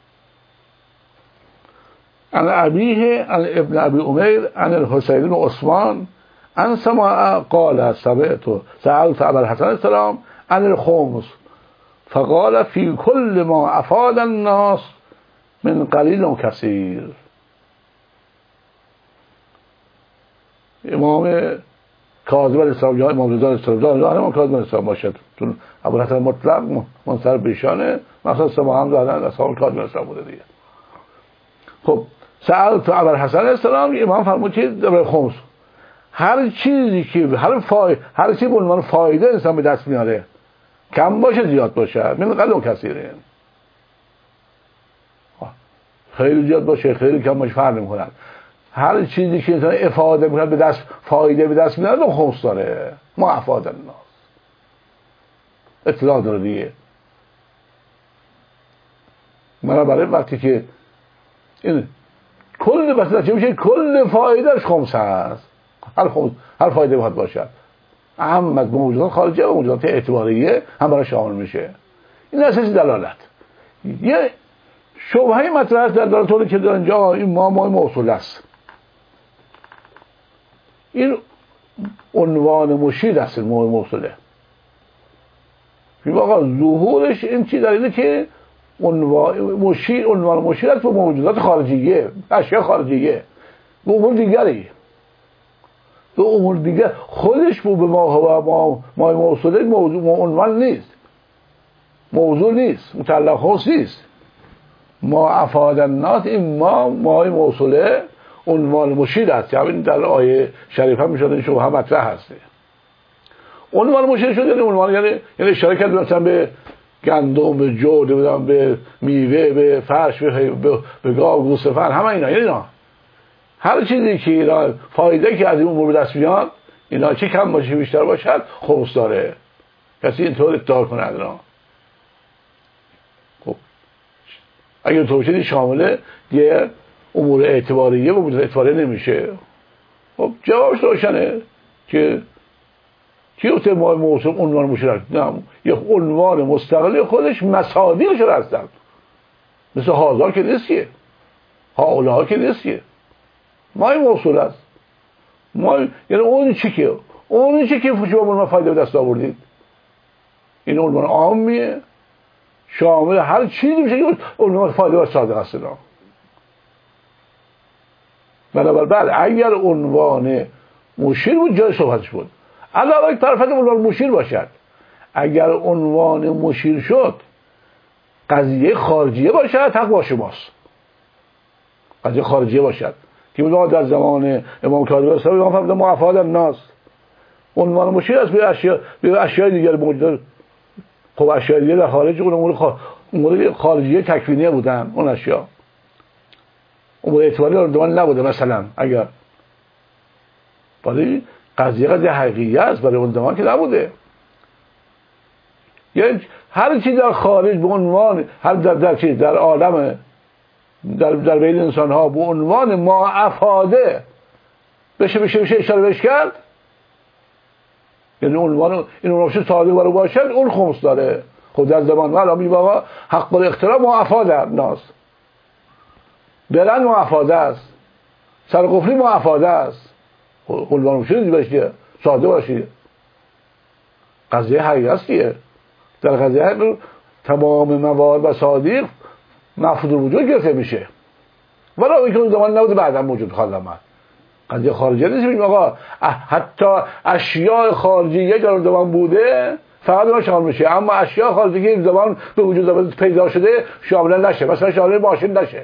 عن ابیه عن ابن ابی امیر عن الحسین بن عثمان عن سماع قال سألت ابا الحسن السلام عن الخمس فقال في كل ما افاد الناس من قلیل و کثیر. امام کاظم علیه السلام یا امام رضا علیه السلام امام کاظم علیه السلام باشد، چون ابوالحسن مطلق منصرف بهشانه، مثلا سماع هم دادن اصحاب کاظم علیه السلام بوده دیگه. خب سألت ابوالحسن علیه السلام، امام فرمود که در خمس هر چیزی که هر چیزی به عنوان فایده انسان به دست میاره کم باشه زیاد باشه من قلیل و کثیره، خیلی زیاد باشه خیلی کم باشه فرق نمی‌کنه. هر چیزی که انسان افاده میکنه به دست فایده به دست میاره اون خمس داره. ما افاده الناس اطلاع داره دیگه. من برای وقتی که این کل بس میشه کل فایدهش خمس هست. هر فایده باید باشد، هم از موجودات خارجی و موجودات اعتباریه هم برای شامل میشه. این اساس دلالت. یه شبهه مطرح است در دلالت که در اینجا این ما موصول است. این عنوان مشیر است، موصوله. واقعا ظهورش این چیز در اینه که عنوان مشیر است به موجودات خارجیه، اشیاء خارجیه، به امور دیگری، به امور دیگر. خودش به ما موصوله موضوع عنوان نیست، موضوع نیست، متعلق خاص نیست. ما افاد الناس، این ما موصوله عنوان مشیر است. همین در آیه شریفه میشد این شبهه مطرح هست. عنوان مشیر شد یعنی عنوان یعنی اشاره کرد مثلا به گندم، به جو، به میوه، به فرش، به گاو، گوسفند، همه اینا. یعنی اینا هر چیزی که اینا فایده که از این امور به دست میاد، اینا چه کم باشه بیشتر باشد خمس داره. کسی اینطور ادعا کنه اینا. خب اگر تو بشه شامل یه امور اعتباریه و امور اعتباریه نمیشه. خب جوابش روشنه که چیه ما موصول عنوان مشیر؟ نه، یه عنوان مستقلی خودش مصادیقش هستن. مثل هازار که نیستیه، هاولا که نیستیه، ما موصول است. ما یعنی اون چی که شما ما فایده به دست آوردید، این عنوان عامیه شامل هر چیزی میشه که عنوان فایده و صادق است. بنابراین اگر عنوان مشیر بود جای صحبتش بود. علاوه یک طرفت عنوان مشیر باشد. اگر عنوان مشیر شد قضیه خارجیه باشد، حق با شماست. قضیه خارجیه باشد که ما در زمان امام کاظم الاسلام امام فرمود ما افاد الناس، عنوان مشیر است به اشیاء دیگر موجود. خب اشیاء دیگر در خارج اون امور خارجیه تکوینیه بودن، اون اشیاء امور اعتباری اردوان نبوده. مثلا اگر ولی قضیه حقیقیه است، برای اون زمان که نبوده. یعنی هر چیز در خارج به عنوان هر در چیز در عالم در بین انسان ها به عنوان ما افاده بشه اشاره بهش کرد، یعنی عنوان این عنوان صادق برای باشد اون خمس داره. خب در زمان ما الان واقعا حق الاختراع ما افاده ناس، بلند ما افاده است، سرقفلی ما افاده است. عنوان مشیر باشه ساده باشه، قضیه حقیقی است دیگه. در قضیه حقیقی تمام موارد و صادق مفقود وجود گرفته میشه، ولی اینکه اون زمان نبوده بعدا موجود خواهد آمد. قضیه خارجی نیست. ببین آقا حتی اشیاء خارجیه در اون زمان بوده فقط اون شامل میشه، اما اشیاء خارجی که این زمان به وجود پیدا شده شامل نشه. مثلا شامل ماشین نشه،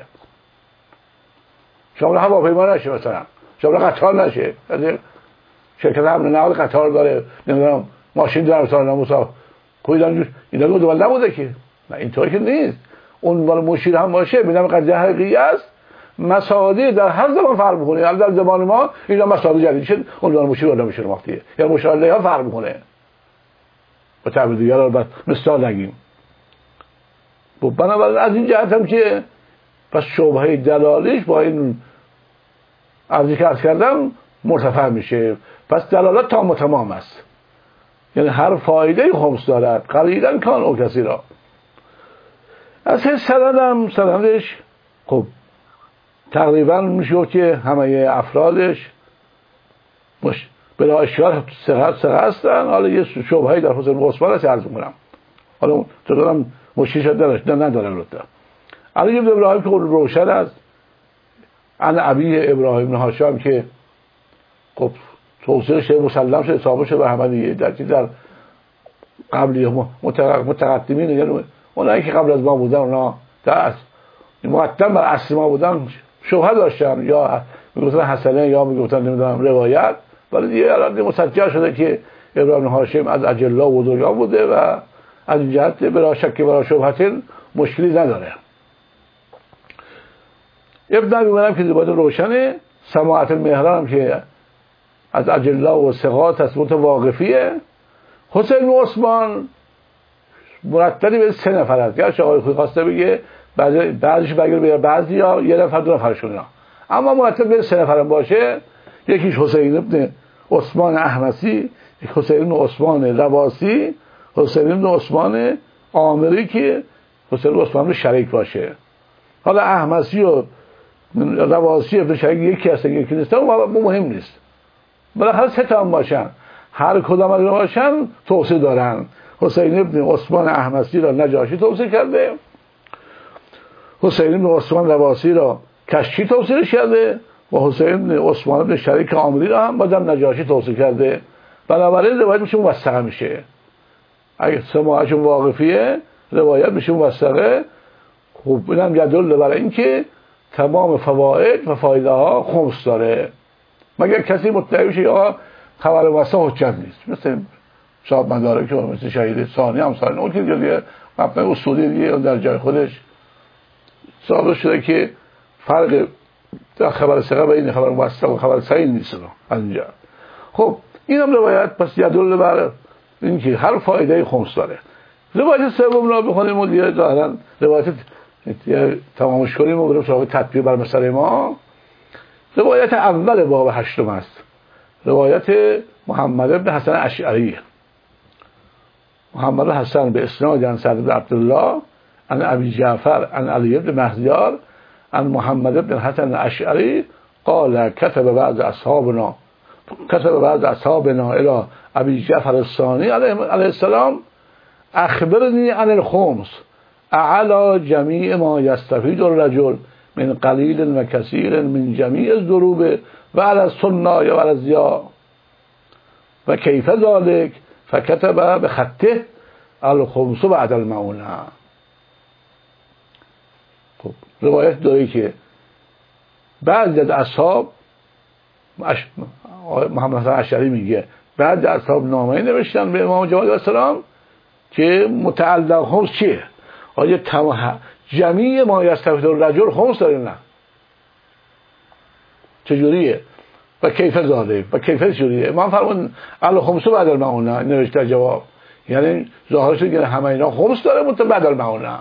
شامل هواپیما نشه، مثلا شامل قطار نشه. شرکت حمل نقل قطار داره، نمیدونم ماشین داره، مثلا مسافر کویدان اینا رو دول نبوده که. نه اینطوری که نیست. عنوان مشیر هم باشه میدونم قضیه حقیقی است. مصادیق در هر زمان فرق میکنه. در زمان ما اینا مصادیق جدید شد، عنوان مشیر ولا مشیر وقتیه یا مشاهده ها فرق میکنه. با تعبیر دیگر البته مثال نگیم. بنابراین از این جهت هم که پس شبهه دلالیش با این عرضی که عرض کردم مرتفع میشه. پس دلالت تام و تمام است، یعنی هر فایده خمس دارد قلیلا کان او کثیرا. از سندش خب تقریبا میشه که همه افرادش بلا اشکال ثقه هستن. حالا یه شبهه‌ای در حسن عثمان است عرض می‌کنم، حالا تو دارم مشکلش نداره لطفا. علی بن ابراهیم که روشن است، عن ابی ابراهیم بن هاشم که خب توصیلش مسلم شده ثابت شده به همه دیگه. در قبلی متقدمین یعنی اونایی که قبل از ما بودن اونا در مقدم بر اصل ما بودن شبهه داشتن، یا میگفتن حسنه یا میگفتن نمیدونم روایت، ولی دیگه الان مسجل شده که ابراهیم بن هاشم از اجلا و بزرگان بوده و از این جهت بلا شک بلا شبهه مشکلی نداره. ابن میگم که باید روشنه. سماعت المهران هم که از اجلا و ثقات تصمیم واقفیه. حسین بن عثمان مرتبی به 3 نفر است. یا آقای خوی خواسته بگه بعضیش بگیر به بعضی یا یه نفر دو نفرشون اینا. اما مرتب به 3 نفرم باشه، یکیش حسین ابن عثمان احمسی، یک حسین ابن عثمان رواسی، حسین ابن عثمان عامری که حسین ابن عثمان شریک باشه. حالا احمسی و رواسی ابن شریک یکی هستن یکی نیستن مهم نیست، بالاخره 3 تا هم باشن، هر کدام از باشن توصیه دارن. حسین ابن عثمان احمسی را نجاشی توصیه کرده، حسین ابن عثمان رواسی را کشکی توصیه کرده و حسین ابن عثمان ابن شریک عامری را هم بازم نجاشی توصیه کرده. بنابراین روایت میشه موثقه میشه. اگه سماعشون واقفیه روایت میشه موثقه. خوب اینم یدل بر این که تمام فواید و فایده ها خمس داره، مگر کسی مدعی بشه یا خبر موثق حجت نیست، مثل صاحب مدارک و مثل شهید ثانی هم ثانی اون که دیگه مبنای اصولی دیگه در جای خودش ثابت شده که فرق در خبر ثقه و این خبر موثق و خبر صحیح نیست از اینجا. خب این هم روایت پس یدل بر این که هر فایده خمس داره. روایت سوم را بخونیم و دیگه ظاهرا روایت تمامش کنیم و بریم سراغ تطبیق بر مسئله ما. روایت اول باب 8 است، روایت محمد بن حسن اشعری. محمد بن حسن به اسناد عن سعد بن عبدالله عن ابی جعفر عن علی بن مهدیار عن محمد بن حسن اشعری قال كتب بعض اصحابنا الى ابی جعفر الثانی علیه السلام اخبرنی عن الخمس اعلی جمیع ما یستفید الرجل من قلیل و کثیر من جمیع الضروب و علی السنای و علی الضیاء و کیف ذلك فكتب بخطه الخمس بعد المعونه. خب روایت داره که بعضی از اصحاب محمد حسن اشعری میگه بعد از اصحاب نامه‌ای نوشتن به امام جواد علیه السلام که متعلق خمس چیه؟ آیا جمیع ما یستفید الرجل خمس داره؟ نه. چجوریه؟ و کیف ذالک و کیف چجوریه؟ من فرمون الخمس بعد المعونه نوشته جواب، یعنی ظاهرش میگه همه اینا خمس داره بعد المعونه.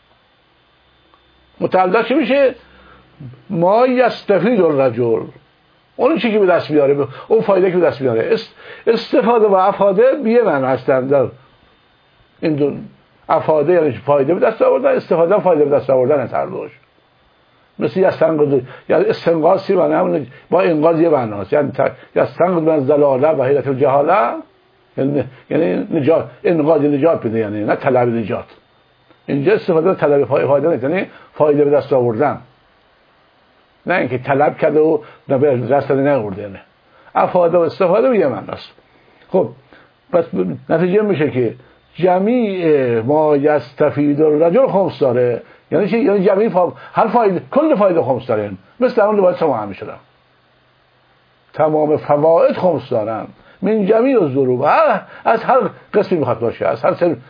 متعلق چی میشه؟ ما یستفید الرجل، اون چیزی که به دست بیاره، اون فایده که به دست بیاره. استفاده و افاده بیه معنی هستند در این دو. افاده یعنی فایده به دست آوردن، استفاده فایده به دست آوردن از هر دوش. مثل یستنقذ یعنی استنقاذ معنی همون با انقاذ یه معناست، یعنی یستنقذ من زلاله و حیرت الجهاله، یعنی نجات، انقاذ نجات بده، یعنی نه طلب نجات. اینجا استفاده طلب فایده نیست، یعنی فایده به دست آوردن، نه اینکه طلب کرده و به دست نآورده. نه، افاده و استفاده به یه معناست. خب پس نتیجه میشه که جمیع ما یستفید الرجل خمس داره، یعنی چی؟ یعنی جمیع هر فایده، کل فایده خمس داره، مثل اون روایت شما هم میشدن تمام فواید خمس دارن من جمیع الضروب، از هر قسمی میخواد باشه، از هر سر،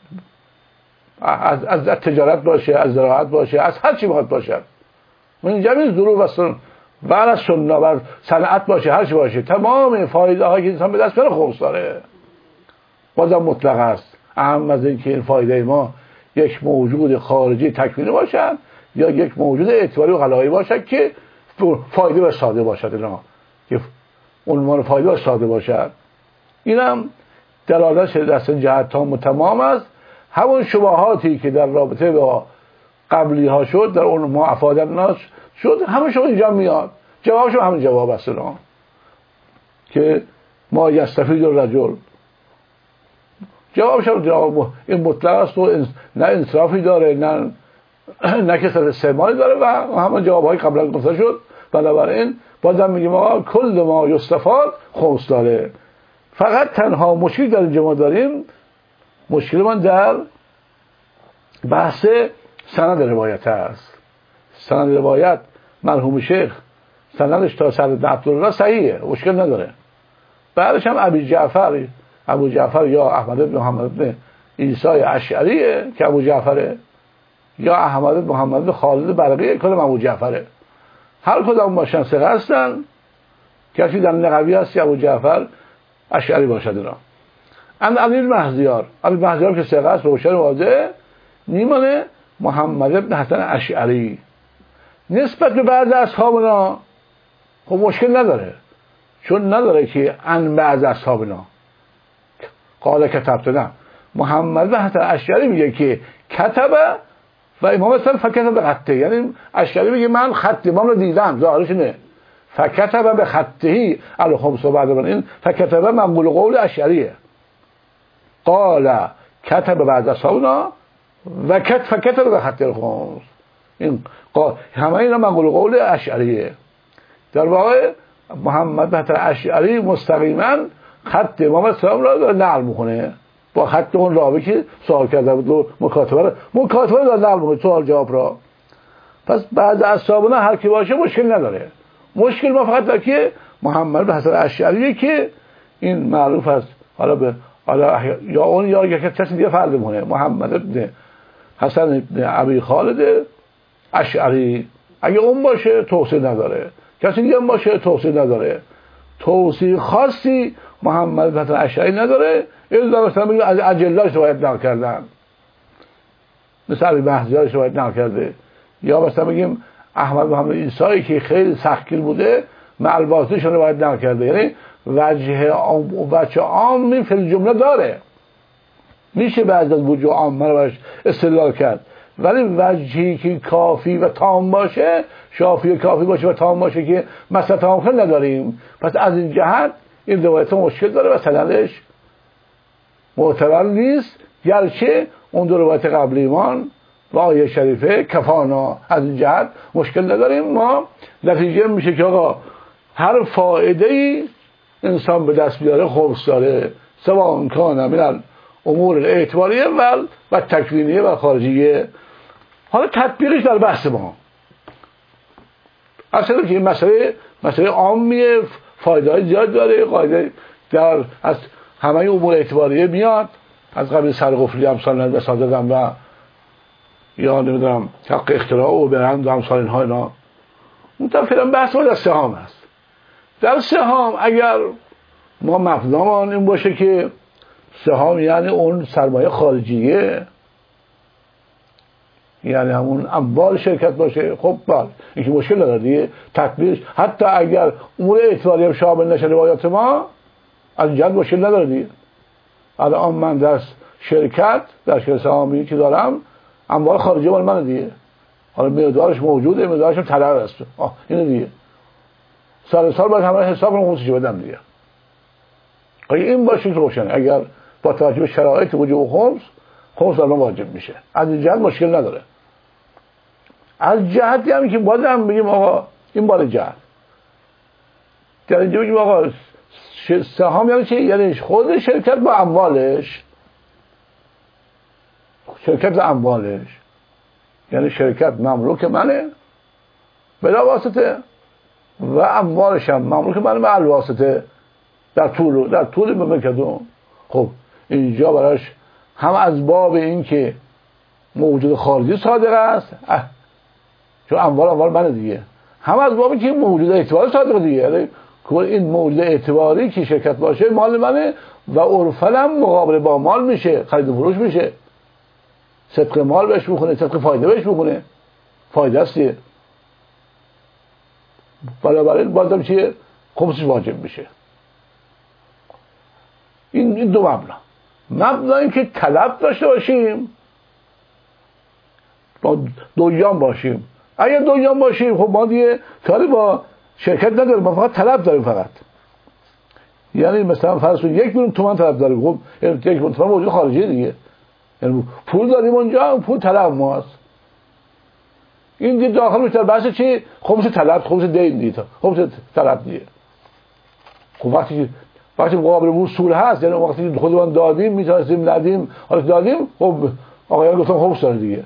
از تجارت باشه، از زراعت باشه، از هر چی میخواد باشه، من جمیع الضروب اصلا بر سنت بر صنعت باشه، هر چی باشه، تمام فایده هایی که انسان به دست بیاره خمس داره. بازم مطلق است، اهم از این که این فایده ما یک موجود خارجی تکوینی باشد یا یک موجود اعتباری و غلایی باشد که فایده و ساده باشد، اینا که عنوان فایده و ساده باشد. اینم دلالتش دست جهت تام و تمام است. همون شبهاتی که در رابطه با قبلی ها شد، در اون ما افاده الناس شد، همش اینجا میاد، جوابش همون جواب است که ما یستفید الرجل، جوابش هم این مطلق است و نه انصرافی داره، نه کسر استعمالی داره و همون جوابهای قبلا گفته شد. بنابراین بازم میگیم آقا کل ما یستفاد خمس داره. فقط تنها مشکل در اینجا ما داریم، مشکل من در بحث سند روایت است. سند روایت مرحوم شیخ سندش تا سعد بن عبدالله صحیحه، مشکل نداره. بعدش هم ابو جعفر یا احمد بن محمد بن عیسی اشعریه که ابو جعفره، یا احمد بن محمد بن خالد برقیه که ابو جعفره. هر کدام باشن ثقه هستن، کسی در نقوی هست ابو جعفر اشعری باشد. اینا ان علی مهدیار که ثقه است، روشن واضحه، نیمانه محمد بن حسن اشعری نسبت به بعض اصحابنا خب مشکل نداره، چون نداره که ان بعض اصحابنا قال کتبت. نه، محمد به حسن اشعری میگه که کتبه و امام حسن فکتب به خطه، یعنی اشعری میگه من خط امام رو دیدم، ظاهرش اینه فکتب به خطهی الخمس و بعد من، این فکتب منقول قول اشعریه. قال کتب بعض اصحابنا و فکتب به خط الخمس، این همه اینا منقول قول اشعریه. در واقع محمد به حسن اشعری مستقیما خط امام اسلام را نقل میکنه با خط اون راوی که سوال کرده بود، مکاتبه را نقل میکنه، سوال جواب را. پس بعد اصحابنا هر کی باشه مشکل نداره. مشکل ما فقط در که محمد به حسن اشعریه که این معروف است، حالا یا اون یا یک کسی دیگه فرض میکنه، محمد ابن حسن ابن ابی خالد اشعری، اگه اون باشه توصیه نداره، کسی دیگه باشه توصیه نداره، توصیه خاصی محمد بن اشعری نداره. الا مثلا بگیم از اجلاش روایت نقل کردن، مثل علی محضرش روایت نقل کرده، یا مثلا بگیم احمد محمد عیسایی که خیلی سختگیر بوده معلواتش روایت نقل کرده. یعنی وجه عامی فی الجمله داره، میشه بعض از وجوه عامه رو باش استدلال کرد، ولی وجهی که کافی و تام باشه، شافی و کافی باشه و تام باشه که مثلا تام خیلی نداریم. پس از این جهت این روایت مشکل داره و سندش معتبر نیست، گرچه اون دو روایت قبل ایمان و آیه شریفه کفانا، از این جهت مشکل نداریم. ما نتیجه میشه که آقا هر فایده ای انسان به دست بیاره خبث داره، سواء کان من امور اعتباریه و تکوینیه و خارجیه. حالا تطبیقش در بحث ما اصلا که این مسئله عامیه، فایده های زیاد داره، قاعده در از همه امور اعتباریه میاد، از قبل سرقفلی امثال مثال دادم و یا نمیدونم حق اختراع و برند و امثال اینها. اینا متفرم بحث ما در سهام هست. در سهام اگر ما مبنامان این باشه که سهام یعنی اون سرمایه خارجیه، یعنی همون اموال شرکت باشه، خب بله این که مشکل نداره دیگه تطبیقش، حتی اگر امور اعتباری هم شامل نشه روایات ما، از این جهت مشکل نداره دیگه. الان من در شرکت سهامی که دارم اموال خارجی مال من دیگه، حالا مقدارش موجوده، مقدارش هم طلب است، اینه دیگه، سال باید همه حساب کنم خمسش بدم دیگه. این باشه که روشنه، اگر با توجه به شرایط وجوب خمس بر من واجب میشه، از این جهت مشکل نداره. از جهتی هم که باید هم بگیم آقا این بار جهت در اینجا بگیم آقا سهام یعنی چی؟ یعنی خود شرکت با اموالش، یعنی شرکت مملوک منه بلا واسطه و اموالش هم مملوک منه به الواسطه در طول مملکتون. خب اینجا براش هم از باب این که موجود خارجی صادق است، چون اموال منه دیگه، هم از باب این که موجود اعتباری صادق دیگه، یعنی این موجود اعتباری که شرکت باشه مال منه و عرفاً مقابل با مال میشه، خرید و فروش میشه، صدق مال بهش میخونه، صدق فایده بهش میخونه، فایده است دیگه. بنابراین بازم چیه؟ خمسش واجب میشه. این دو مبنا این که طلب داشته باشیم، با دویان باشیم. اگر دویان باشیم خب ما دیگه کاری با شرکت نداریم، ما فقط طلب داریم فقط. یعنی مثلا فرض کنید 1 میلیون تومان طلب داریم، خب 1 میلیون تومان موجود خارجی دیگه، یعنی پول داریم اونجا، پول طلب ماست. این دیگه داخل میشه در بحث چی؟ خمس طلب، خمس دین دیگه، خمس طلب دیگه. خب وقتی مقابل وصول هست، یعنی وقتی خودمون دادیم میتونستیم ندیم، حالا دادیم، خب آقایان گفتم خمس داره دیگه.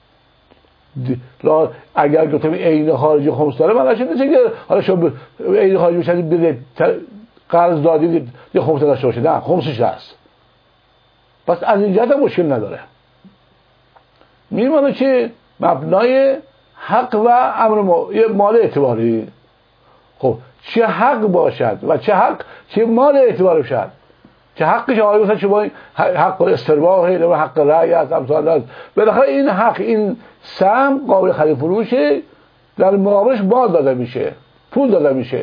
اگر گفتم عین خارجی خمس داره، معنیش نیست که حالا شما عین خارجی بشه بده قرض دادید یه خمس داشته باشه، نه خمسش هست. پس از این جهت مشکل نداره. میمونه که مبنای حق و امر مال اعتباری. خب چه حق باشد و چه مال اعتباری باشد، چه حقش آقای مثلا شما حق استرباح و حق رأی از امثال است، بالاخره این حق، این سهم قابل خرید فروشه در مقابلش مال داده میشه، پول داده میشه.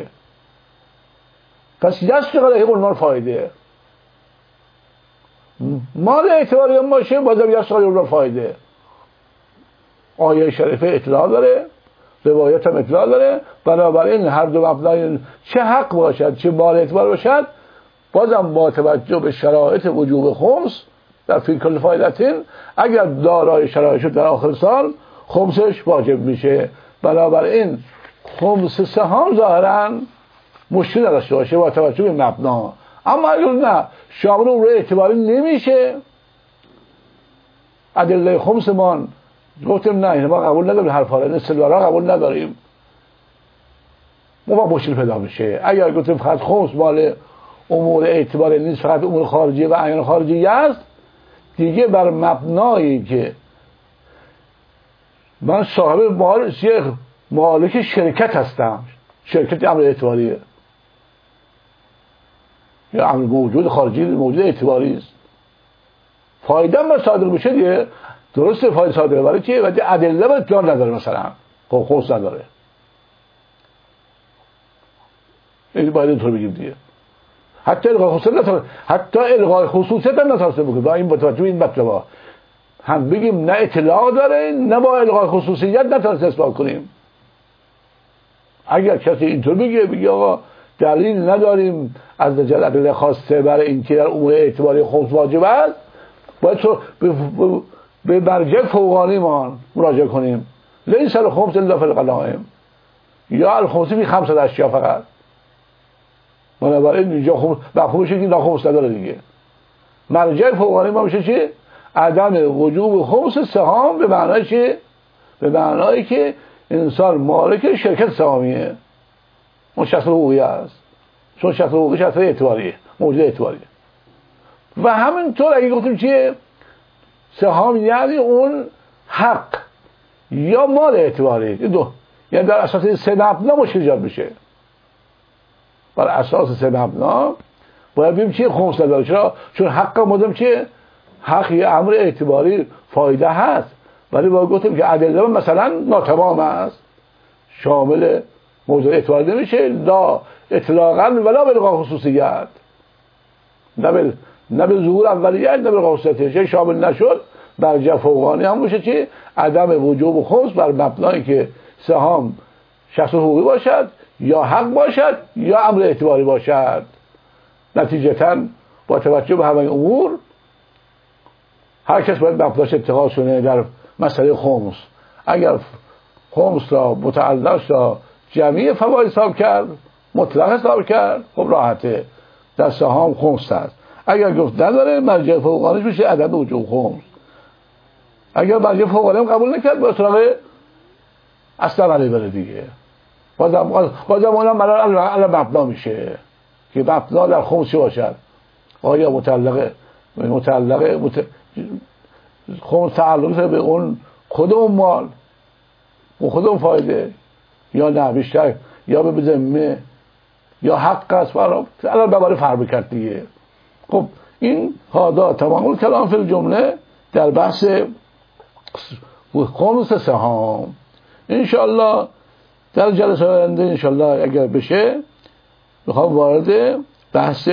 پس یشتغل علیه عنوان فایده. مال اعتباری هم باشه بازم یشتغل علیه عنوان فایده. آیه شریفه اطلاع داره، روایت هم اطلاع داره، بنابراین هر دو مبنای چه حق باشد چه مال اعتبار باشد بازم با توجه به شرایط وجوب خمس در فی کل فایدتین اگر دارای شرایط شد در آخر سال خمسش واجب میشه. بنابراین خمس سهام ظاهرا مشکل نداشته باشه با توجه به مبنا. اما اگر نه شامل اون رو اعتباری نمیشه، ادله خمسمان گفتم نه ما قبول نداریم، حرفا رو استدلال قبول نداریم، ما مشکل پیدا میشه. اگر گفتیم فقط خمس مال امور اعتباری نیست، فقط امور خارجی و اعیان خارجی است، دیگه بر مبنایی که من صاحب مالک شرکت هستم، شرکت امر اعتباریه یا امر موجود خارجی موجود اعتباری است، فایده هم صادر میشه دیگه. درسته فایده صادره برای چیه؟ ولی ادله و اطلاع نداره، مثلا خمس نداره. این باید اینطور بگیم دیگه. حتی الغای خصوصیت نتاره، حتی الغای خصوصیت هم نتاره بگیم. با این توجه این مطلب هم بگیم نه اطلاع داره نه با الغای خصوصیت نتاره اثبات کنیم. اگر کسی اینطور بگه آقا دلیل نداریم از دلیل خاصه برای اینکه در امور اعتباری خمس واجب است، باید تو به مرجع فوقانی ما مراجعه کنیم. لیس الخمس الا فی الغنائم یا الخمس فی خمسة اشیاء فقط. بنابراین اینجا مفهومش که اینا خمس نداره دیگه. مرجع فوقانی ما میشه چی؟ عدم وجوب خمس سهام. به معنای چی؟ به معنایی که انسان مالک شرکت سهامیه، اون شخص حقوقی است، چون شخص حقوقی شخص اعتباریه، موجود اعتباریه. و همینطور اگه گفتیم چیه؟ سهام یعنی اون حق یا مال اعتباری، دو، یعنی در اساس سه مبنا مشکل ایجاد میشه. بر اساس سه مبنا باید بگیم چیه؟ خمس نداره. چرا؟ چون حق مدام چیه؟ حق یه امر اعتباری فایده هست، ولی باید گفتیم که ادله مثلا ناتمام است، شامل موضوع اعتباری نمیشه، لا اطلاقا ولا بالغا خصوصیت، نه به ظهور اولیت نه به خصوصیت شامل نشد. مرجع فوقانی هم باشه چی؟ عدم وجوب خمس بر مبنایی که سهام شخص حقوقی باشد یا حق باشد یا امر اعتباری باشد. نتیجتاً با توجه به همه امور هر کس باید مبناش اتخاذ کنه در مسئله خمس. اگر خمس را متعلق را جمعی فواید حساب کرد، مطلق حساب کرد، خب راحته، در سهام خمس هست. اگر گفت نداره مرجع فوقانیش میشه عدم وجوب خمس. اگر مرجع فوقانی هم قبول نکرد با سراغ اصلا علی بره دیگه، بازم اونم علی مبنا میشه که مبنا در خمس چی باشد؟ آیا متعلقه خمس تعلق به اون خود اون مال و خود اون فایده، یا نه بیشتر یا به ذمه یا حق است. الان دوباره فرق کرد دیگه. خب این هادا تمام کلام فی الجمله در بحث خمس سهام. انشاءالله در جلسه آینده انشاءالله اگر بشه میخوام وارد بحث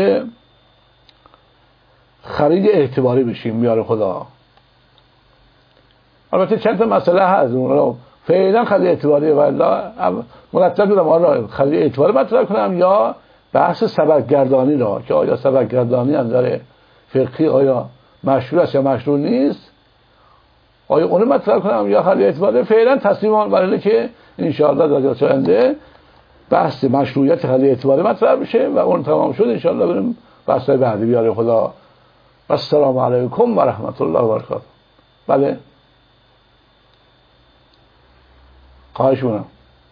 خرید اعتباری بشیم بیار خدا. البته چند تا مسئله هست، اون فعلا خرید اعتباری والله مرتب بودم حالا خرید اعتباری مطرح کنم یا بحث سبک گردانی را که آیا سبک گردانی از نظر فقهی آیا مشروع است یا مشروع نیست، آیا اون مطرح کنم یا خرید اعتباری. فعلا تصمیم برای که ان شاء الله در جلسه آینده بحث مشروعیت خرید اعتباری مطرح بشه و اون تمام شد ان شاء الله بریم بحث بعدی بیاره خدا. السلام علیکم و رحمت الله و برکاته. بله خواهش می‌کنم.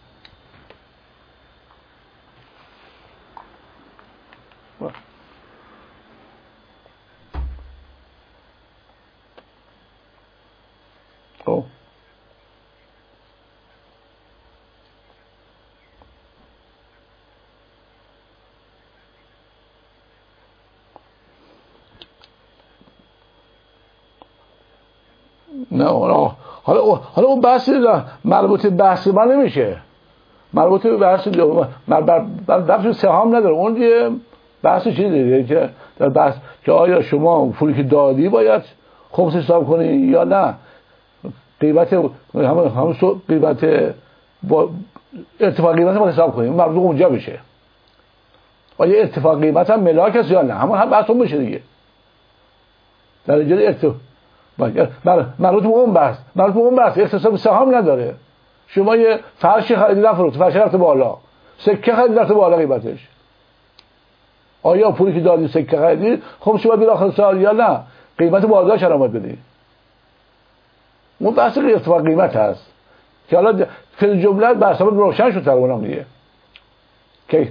خب نه حالا اون بحث مربوط به بحث من نمیشه، مربوط به بحث بحث سهام نداره. اون یه بحث چیزی دیگه که در بحث که آیا شما پولی که دادی باید خمس حساب کنی یا نه، قیمت همون قیمت با ارتفاع قیمت ما حساب کنیم، مربوط اونجا بشه. آیا ارتفاع قیمت هم ملاک است یا نه، همون هم بحث اون بشه دیگه. در اینجا ارتفاع مربوط به اون بحث اختصاص به سهام نداره. شما یه فرش خریدی نفروخت، فرش رفت بالا، سکه خریدی رفت بالا قیمتش، آیا پولی که دادی سکه خریدی خب شما بیر آخر سال یا نه قیمت بازارش رو باید بدی؟ اون بحث ارتفاع قیمت هست که حالا فل جمله بحث روشن شد در اونم دیگه که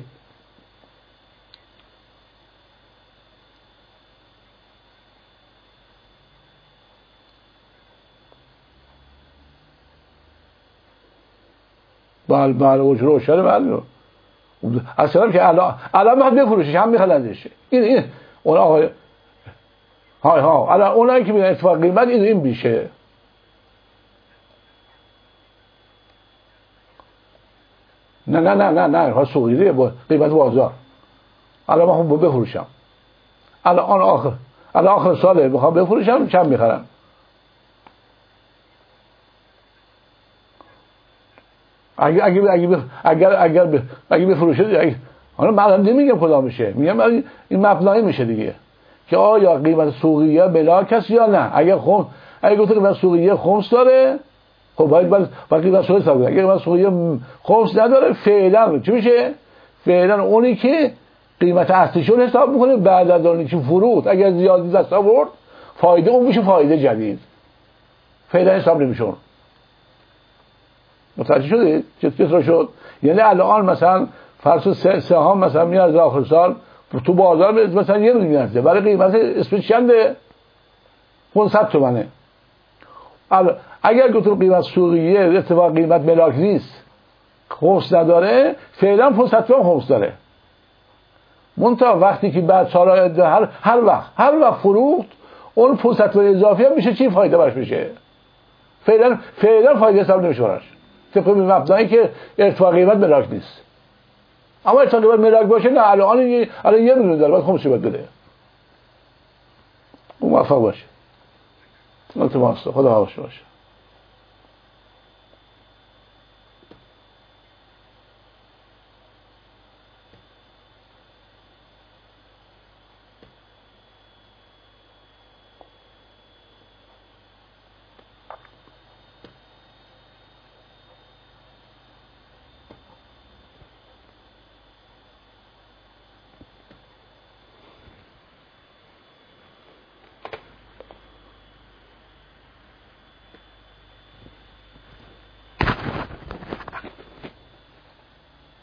بله روشن. بله اصلا که الان باید بفروشش، هم میخلندش. این اون آقای الان اونایی که میگن اتفاق قیمت این میشه. نه ها سوقیه با قیمت بازار. الان من هم بفروشم، الان آخر ساله میخوام بفروشم، چند میخرم؟ اگه بفروشه، حالا من نمیگم کدام میشه، میگم این مبنایی میشه دیگه که آیا قیمت سوقیه ملاک است یا نه. اگه گفت قیمت سوقیه خمس داره، خب باید قیمت سوقیه حساب کنه. اگه قیمت سوقیه خمس نداره، فعلا چی میشه؟ فعلا اونی که قیمت اصلیشون حساب میکنه بعد از اونی که فروخت اگر زیادی دست آورد فایده اون میشه فایده جدید، فعلا حساب نمیشه. متوجه شدید چطور شد؟ یعنی الان مثلا فرض سهام مثلا میاد آخر سال تو بازار مثلا 1 میلیون میارزه، برای قیمت اسمش چنده؟ 500 تومنه. اگر گفتم قیمت سوقیه اتفاق قیمت ملاک نیست، خمس نداره، فعلا 500 تومن خمس داره. منتها وقتی که بعد سال هر وقت فروخت اون 500 تومن اضافی هم میشه چی فایده براش میشه؟ فعلا فایده حساب نمیشه براش، طبق مبنایی که ارتفاع قیمت ملاک نیست. اما ارتفاع قیمت ملاک باشه نه، الان 1 میلیون داره، باید خمسش باید بده. اون موفق باشه. خدا حافظ باشه.